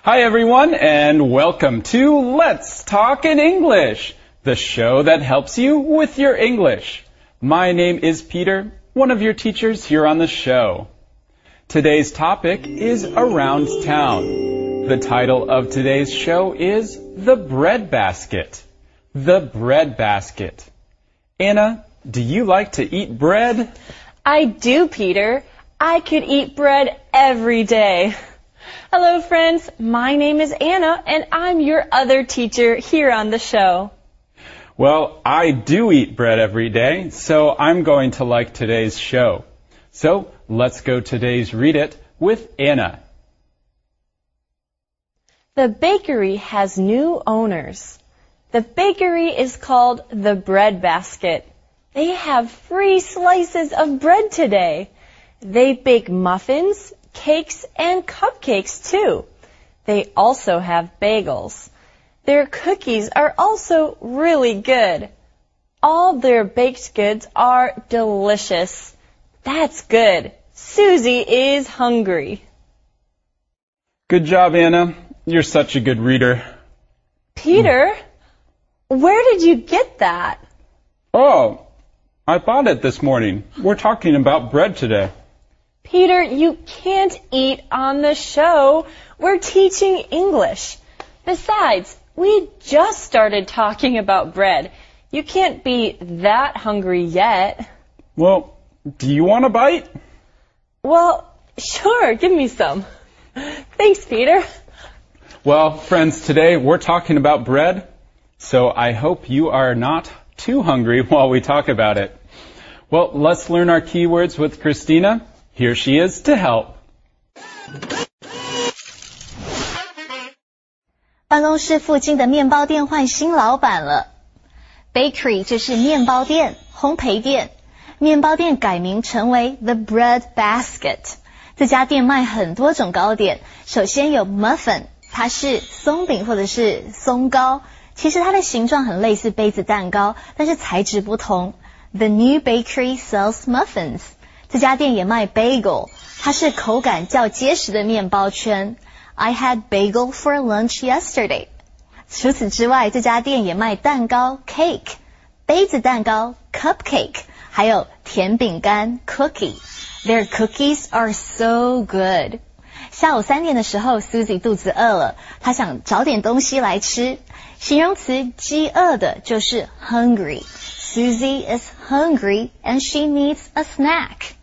Hi everyone, and welcome to Let's Talk in English, the show that helps you with your English. My name is Peter, one of your teachers here on the show. Today's topic is around town. The title of today's show is The Bread Basket. The Bread Basket. Anna, do you like to eat bread? I do, Peter. I could eat bread every day. Hello, friends. My name is Anna, and I'm your other teacher here on the show. Well, I do eat bread every day, so I'm going to like today's show. So, let's go today's Read It with Anna. The bakery has new owners. The bakery is called The Bread Basket. They have free slices of bread today. They bake muffins, cakes, and cupcakes too. They also have bagels. Their cookies are also really good. All their baked goods are delicious. That's good. Susie is hungry. Good job, Anna. You're such a good reader. Peter, where did you get that? Oh, I bought it this morning. We're talking about bread today. Peter, you can't eat on the show. We're teaching English. Besides, we just started talking about bread. You can't be that hungry yet. Well, do you want a bite? Well, sure, give me some. Thanks, Peter. Well, friends, today we're talking about bread, so I hope you are not too hungry while we talk about it. Well, let's learn our keywords with Christina. Here she is to help. 办公室附近的面包店换新老板了。Bakery 就是面包店、烘焙店。面包店改名成为 The Bread Basket。这家店卖很多种糕点。首先有 muffin， 它是松饼或者是松糕。其实它的形状很类似杯子蛋糕，但是材质不同。The new bakery sells muffins。这家店也卖 bagel， 它是口感较结实的面包圈。I had bagel for lunch yesterday。除此之外，这家店也卖蛋糕 cake， 杯子蛋糕 cupcake， 还有甜饼干 cookie。Their cookies are so good。下午3点的时候 ，Susie 肚子饿了，她想找点东西来吃。形容词饥饿的就是 hungry。Susie is hungry and she needs a snack.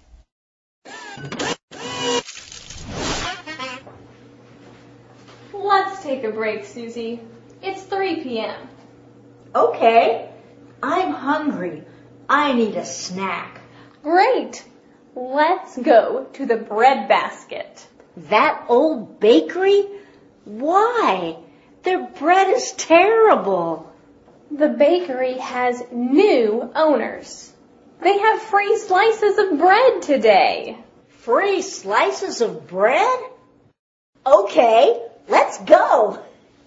Let's take a break, Susie. It's 3 p.m. Okay. I'm hungry. I need a snack. Great. Let's go to the bread basket. That old bakery? Why? Their bread is terrible. The bakery has new owners. They have free slices of bread today. Free slices of bread? Okay, let's go.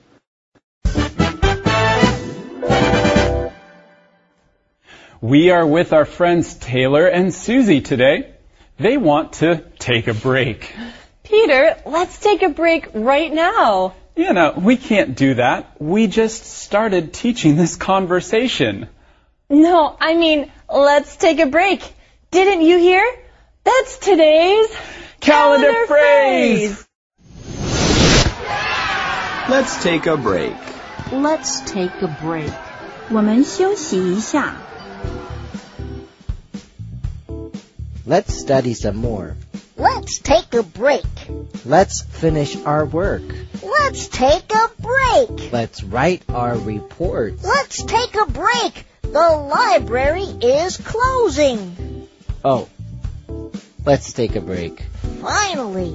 We are with our friends Taylor and Susie today. They want to take a break. Peter, let's take a break right now. No, we can't do that. We just started teaching this conversation. No, I mean, let's take a break. Didn't you hear? That's today's calendar phrase. Let's take a break. Let's take a break. 我们休息一下。 Let's study some more. Let's take a break. Let's finish our work. Let's take a break. Let's write our reports. Let's take a break. The library is closing. Oh, let's take a break. Finally.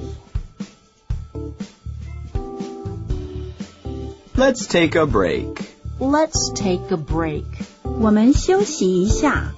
Let's take a break. Let's take a break. 我们休息一下。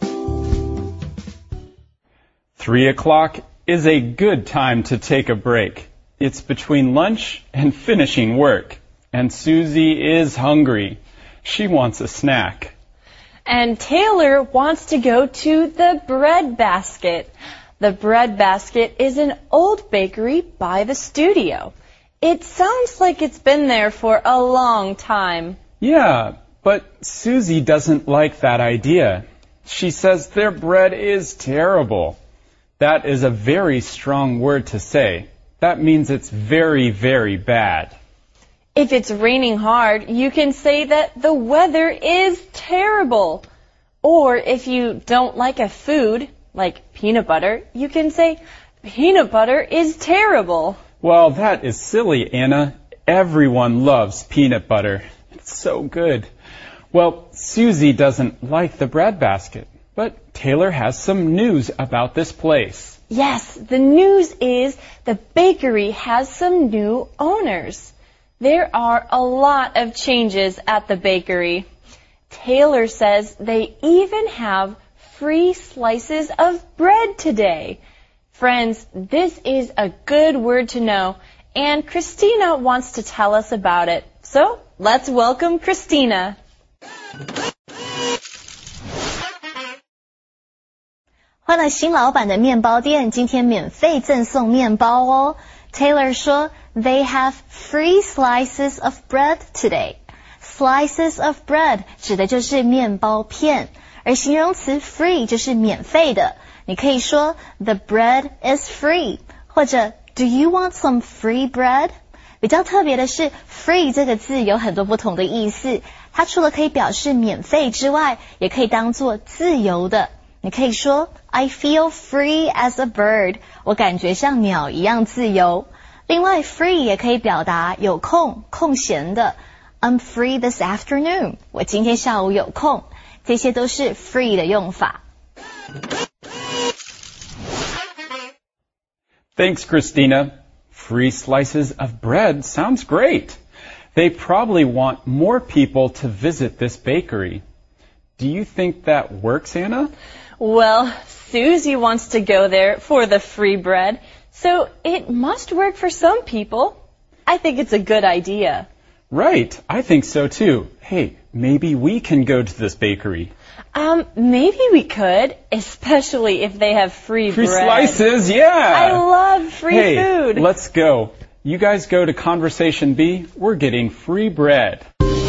3 o'clock is a good time to take a break. It's between lunch and finishing work. And Susie is hungry. She wants a snack. And Taylor wants to go to the bread basket. The bread basket is an old bakery by the studio. It sounds like it's been there for a long time. Yeah, but Susie doesn't like that idea. She says their bread is terrible. That is a very strong word to say. That means it's very, very bad. If it's raining hard, you can say that the weather is terrible. Or if you don't like a food, like peanut butter, you can say peanut butter is terrible. Well, that is silly, Anna. Everyone loves peanut butter. It's so good. Well, Susie doesn't like the bread basket, but Taylor has some news about this place. Yes, the news is the bakery has some new owners. There are a lot of changes at the bakery. Taylor says they even have free slices of bread today. Friends, this is a good word to know, and Christina wants to tell us about it. So, let's welcome Christina. 欢乐新老板的面包店今天免费赠送面包哦。Taylor 说 They have free slices of bread today. Slices of bread 指的就是面包片，而形容词 free 就是免费的。你可以说 The bread is free， 或者 Do you want some free bread？ 比较特别的是 free 这个字有很多不同的意思，它除了可以表示免费之外，也可以当作自由的。你可以说 I feel free as a bird， 我感觉像鸟一样自由。另外 free 也可以表达有空、空闲的。I'm free this afternoon， 我今天下午有空。这些都是 free 的用法。 Thanks, Christina. Free slices of bread sounds great. They probably want more people to visit this bakery. Do you think that works, Anna? Well, Susie wants to go there for the free bread, so it must work for some people. I think it's a good idea. Right, I think so too. Hey, maybe we can go to this bakery. Maybe we could, especially if they have free bread. Free slices, yeah! I love free food. Hey, let's go. You guys go to Conversation B. We're getting free bread.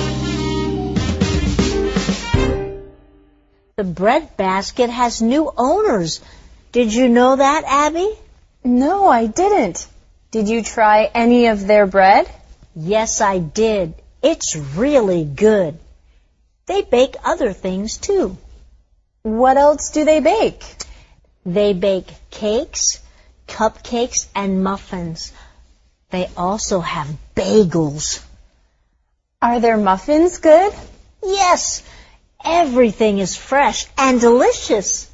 The bread basket has new owners. Did you know that, Abby? No, I didn't. Did you try any of their bread? Yes, I did. It's really good. They bake other things too. What else do they bake? They bake cakes, cupcakes, and muffins. They also have bagels. Are their muffins good? Yes, everything is fresh and delicious.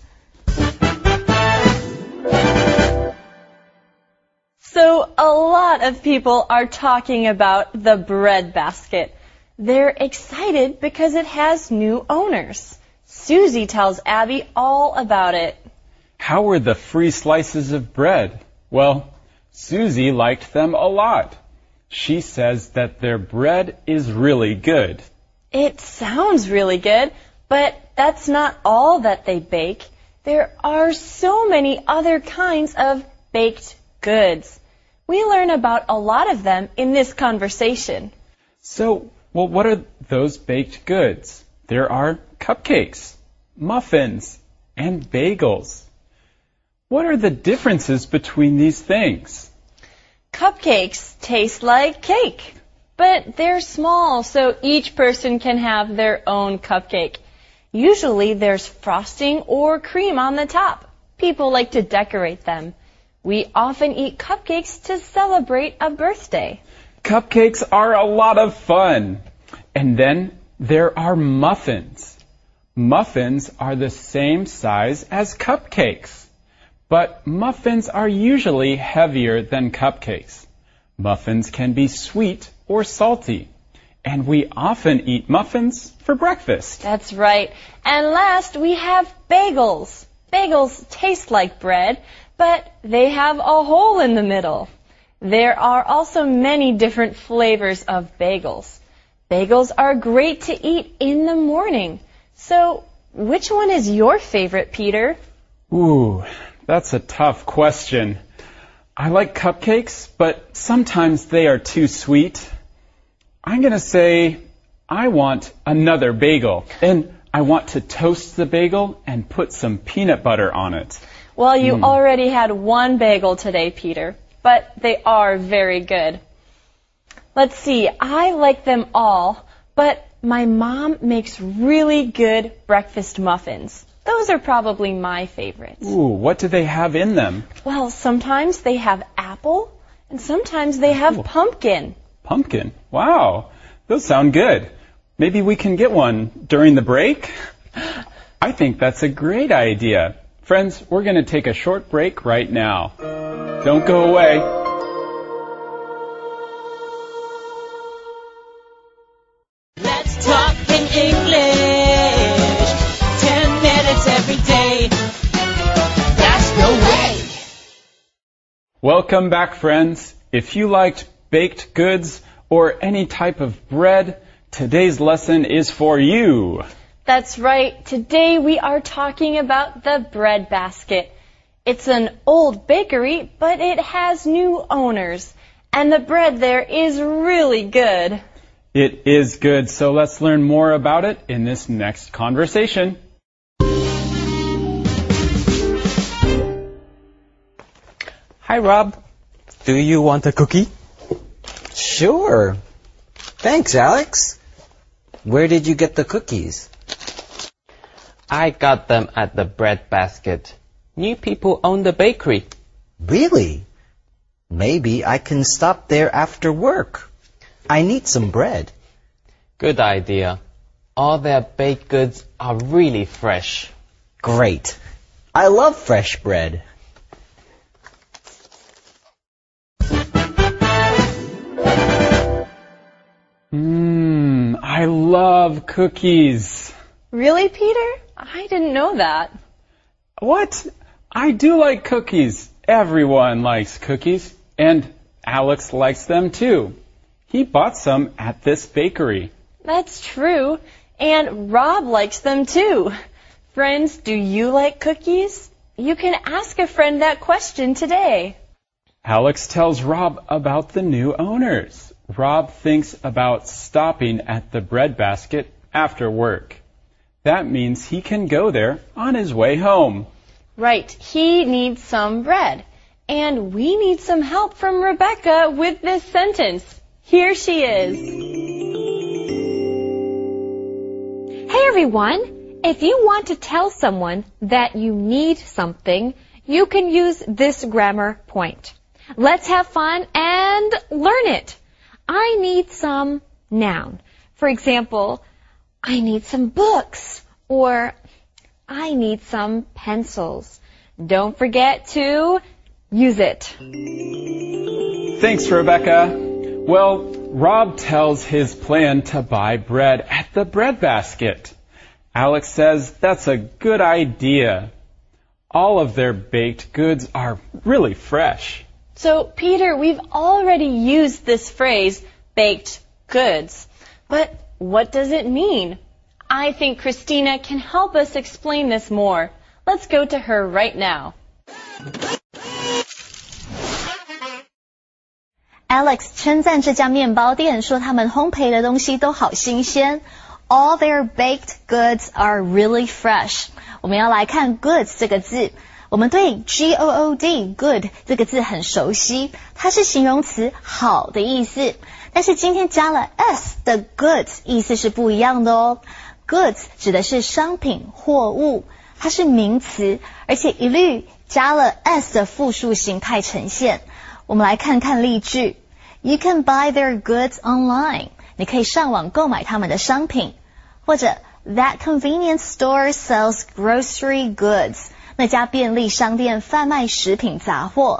So a lot of people are talking about the bread basket. They're excited because it has new owners. Susie tells Abby all about it. How were the free slices of bread? Well, Susie liked them a lot. She says that their bread is really good. It sounds really good, but that's not all that they bake. There are so many other kinds of baked goods. We learn about a lot of them in this conversation. So, well, what are those baked goods? There are cupcakes, muffins, and bagels. What are the differences between these things? Cupcakes taste like cake, but they're small, so each person can have their own cupcake. Usually there's frosting or cream on the top. People like to decorate them. We often eat cupcakes to celebrate a birthday. Cupcakes are a lot of fun. And then there are muffins. Muffins are the same size as cupcakes. But muffins are usually heavier than cupcakes. Muffins can be sweet or salty. And we often eat muffins for breakfast. That's right. And last, we have bagels. Bagels taste like bread, but they have a hole in the middle. There are also many different flavors of bagels. Bagels are great to eat in the morning. So, which one is your favorite, Peter? Ooh, that's a tough question. I like cupcakes, but sometimes they are too sweet. I'm going to say I want another bagel, and I want to toast the bagel and put some peanut butter on it. Well, you already had one bagel today, Peter, but they are very good. Let's see, I like them all, but my mom makes really good breakfast muffins. Those are probably my favorites. Ooh, what do they have in them? Well, sometimes they have apple, and sometimes they have pumpkin. Pumpkin? Wow, those sound good. Maybe we can get one during the break? I think that's a great idea. Friends, we're going to take a short break right now. Don't go away. Let's talk in English. 10 minutes every day. That's no way. Welcome back, friends. If you liked baked goods or any type of bread, today's lesson is for you. That's right. Today we are talking about the bread basket. It's an old bakery, but it has new owners. And the bread there is really good. It is good, so let's learn more about it in this next conversation. Hi, Rob. Do you want a cookie? Sure. Thanks, Alex. Where did you get the cookies? I got them at the bread basket. New people own the bakery. Really? Maybe I can stop there after work. I need some bread. Good idea. All their baked goods are really fresh. Great. I love fresh bread. I love cookies. Really, Peter? I didn't know that. What? I do like cookies. Everyone likes cookies, and Alex likes them too. He bought some at this bakery. That's true. And Rob likes them too. Friends, do you like cookies? You can ask a friend that question today. Alex tells Rob about the new owners. Rob thinks about stopping at the bread basket after work. That means he can go there on his way home. Right, he needs some bread. And we need some help from Rebecca with this sentence. Here she is. Hey everyone! If you want to tell someone that you need something, you can use this grammar point. Let's have fun and learn it. I need some noun. For example, I need some books, or I need some pencils. Don't forget to use it. Thanks, Rebecca. Well, Rob tells his plan to buy bread at the bread basket. Alex says that's a good idea. All of their baked goods are really fresh. So, Peter, we've already used this phrase, baked goods. But what does it mean? I think Christina can help us explain this more. Let's go to her right now. Alex 称赞这家面包店，说他们烘焙的东西都好新鲜。All their baked goods are really fresh. 我们要来看 goods 这个字。我们对 G-O-O-D, good 这个字很熟悉，它是形容词好的意思。但是今天加了 s 的 goods 意思是不一样的哦。Goods 指的是商品、货物，它是名词，而且一律加了 s 的复数形态呈现。我们来看看例句。You can buy their goods online. 你可以上网购买他们的商品。或者 That convenience store sells grocery goods. 那家便利商店贩卖食品杂货。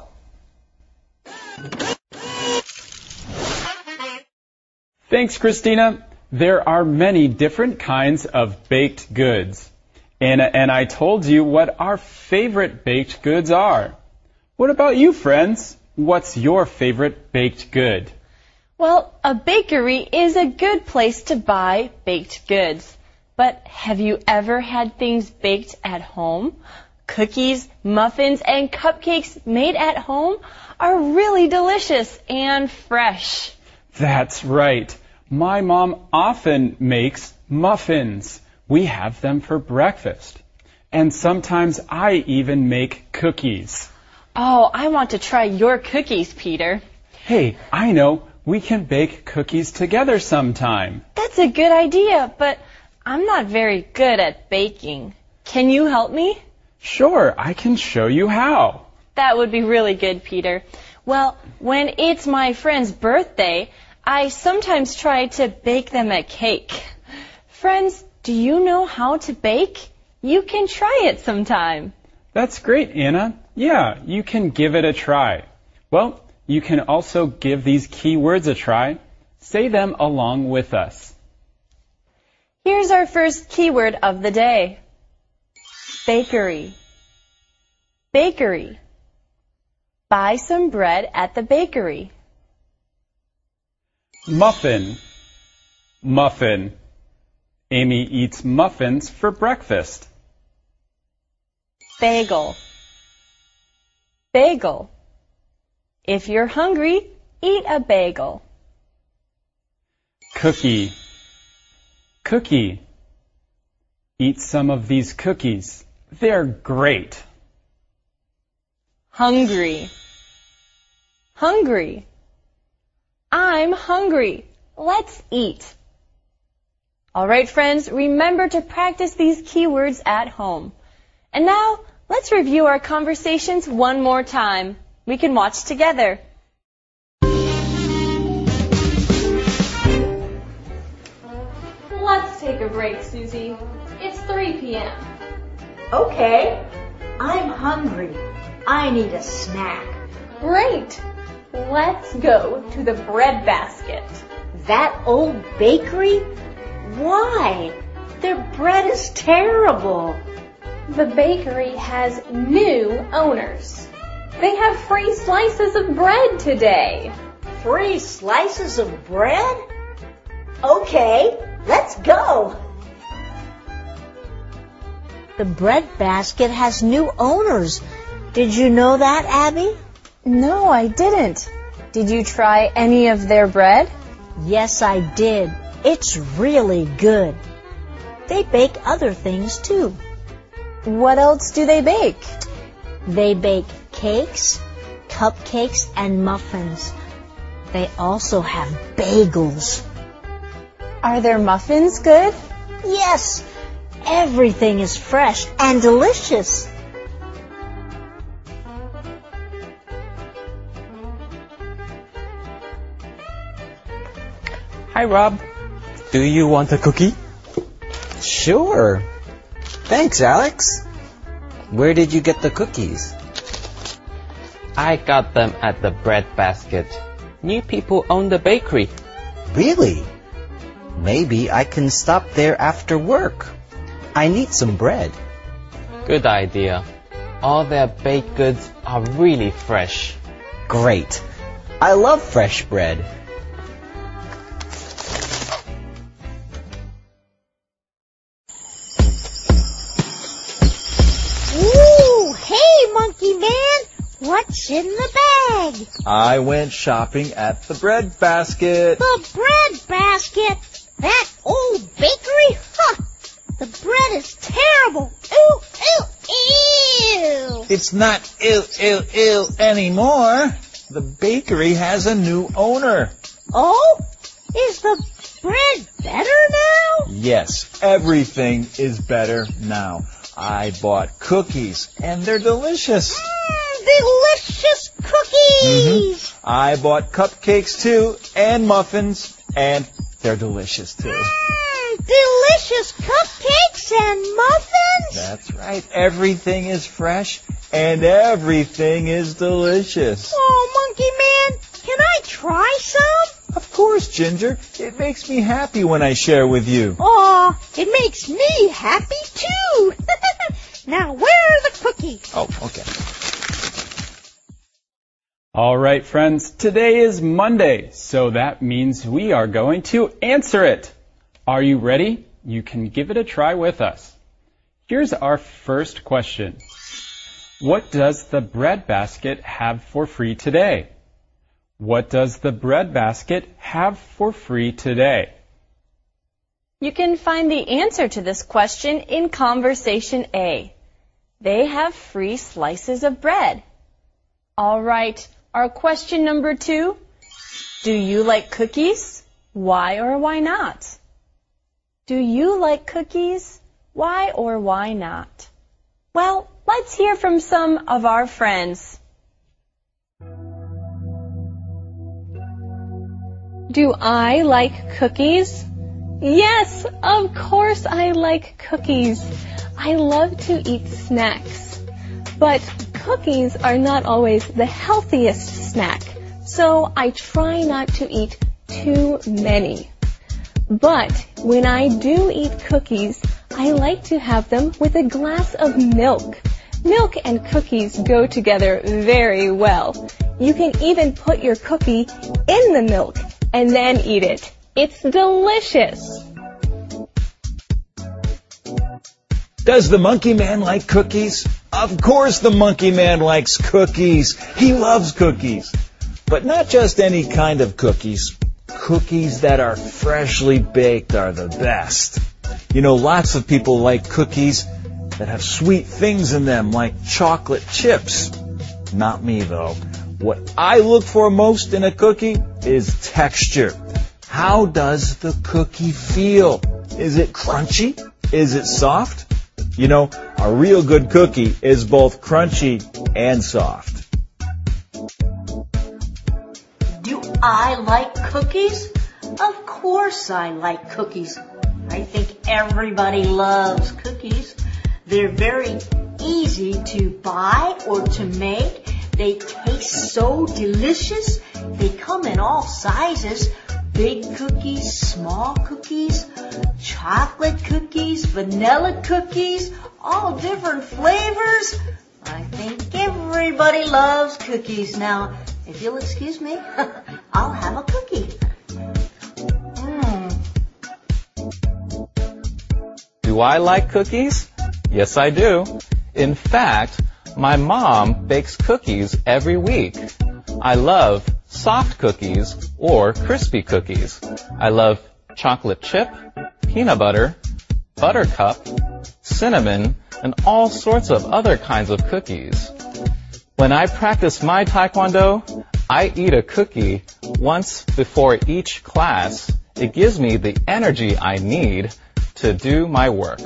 Thanks, Christina. There are many different kinds of baked goods. Anna and I told you what our favorite baked goods are. What about you, friends? What's your favorite baked good? Well, a bakery is a good place to buy baked goods. But have you ever had things baked at home? Cookies, muffins, and cupcakes made at home are really delicious and fresh. That's right. My mom often makes muffins. We have them for breakfast. And sometimes I even make cookies. Oh, I want to try your cookies, Peter. Hey, I know. We can bake cookies together sometime. That's a good idea, but I'm not very good at baking. Can you help me? Sure, I can show you how. That would be really good, Peter. Well, when it's my friend's birthday, I sometimes try to bake them a cake. Friends, do you know how to bake? You can try it sometime. That's great, Anna. Yeah, you can give it a try. Well, you can also give these key words a try. Say them along with us. Here's our first keyword of the day. Bakery. Bakery. Buy some bread at the bakery. Muffin. Muffin. Amy eats muffins for breakfast. Bagel. Bagel. If you're hungry, eat a bagel. Cookie. Cookie. Eat some of these cookies. They're great. Hungry. Hungry. I'm hungry. Let's eat. All right, friends, remember to practice these keywords at home. And now, let's review our conversations one more time. We can watch together. Let's take a break, Susie. It's 3 p.m. Okay. I'm hungry. I need a snack. Great. Let's go to the bread basket. That old bakery? Why? Their bread is terrible. The bakery has new owners. They have free slices of bread today. Free slices of bread? Okay, let's go. The bread basket has new owners. Did you know that, Abby? No, I didn't. Did you try any of their bread? Yes, I did. It's really good. They bake other things too. What else do they bake? They bake cakes, cupcakes, and muffins. They also have bagels. Are their muffins good? Yes, everything is fresh and delicious. Hi, Rob. Do you want a cookie? Sure. Thanks, Alex. Where did you get the cookies? I got them at the bread basket. New people own the bakery. Really? Maybe I can stop there after work. I need some bread. Good idea. All their baked goods are really fresh. Great. I love fresh bread. Ooh, hey, Monkey Man. What's in the bag? I went shopping at the bread basket. The bread basket? That old bakery? Huh. The bread is terrible. Ew, ew, ew. It's not ew anymore. The bakery has a new owner. Oh? Is the bread better now? Yes, everything is better now. I bought cookies, and they're delicious. Delicious cookies. I bought cupcakes too, and muffins, and they're delicious too. Delicious cupcakes and muffins? That's right. Everything is fresh, and everything is delicious. Oh, Monkey Man, can I try some? Of course, Ginger. It makes me happy when I share with you. Aw, it makes me happy too. Now, where are the cookies? Oh, okay. All right, friends, today is Monday, so that means we are going to answer it. Are you ready? You can give it a try with us. Here's our first question. What does the bread basket have for free today? What does the bread basket have for free today? You can find the answer to this question in Conversation A. They have free slices of bread. All right, our question number 2. Do you like cookies? Why or why not? Do you like cookies? Why or why not? Well, let's hear from some of our friends. Do I like cookies? Yes, of course I like cookies. I love to eat snacks. But cookies are not always the healthiest snack, so I try not to eat too many. But when I do eat cookies, I like to have them with a glass of milk. Milk and cookies go together very well. You can even put your cookie in the milk and then eat it. It's delicious. Does the monkey man like cookies? Of course the monkey man likes cookies. He loves cookies. But not just any kind of cookies. Cookies that are freshly baked are the best. You know, lots of people like cookies that have sweet things in them, like chocolate chips. Not me, though. What I look for most in a cookie is texture. How does the cookie feel? Is it crunchy? Is it soft? You know, a real good cookie is both crunchy and soft. Do I like cookies? Of course I like cookies. I think everybody loves cookies. They're very easy to buy or to make. They taste so delicious. They come in all sizes. Big cookies, small cookies, chocolate cookies, vanilla cookies, all different flavors. I think everybody loves cookies. Now, if you'll excuse me, I'll have a cookie. Do I like cookies? Yes, I do. In fact, my mom bakes cookies every week. I love soft cookies or crispy cookies. I love chocolate chip, peanut butter, buttercup, cinnamon, and all sorts of other kinds of cookies. When I practice my Taekwondo, I eat a cookie once before each class. It gives me the energy I need to do my work.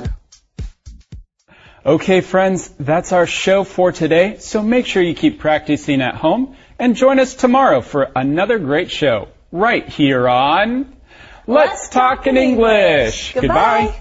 Okay, friends, that's our show for today, so make sure you keep practicing at home and join us tomorrow for another great show right here on Let's Talk in English. Goodbye.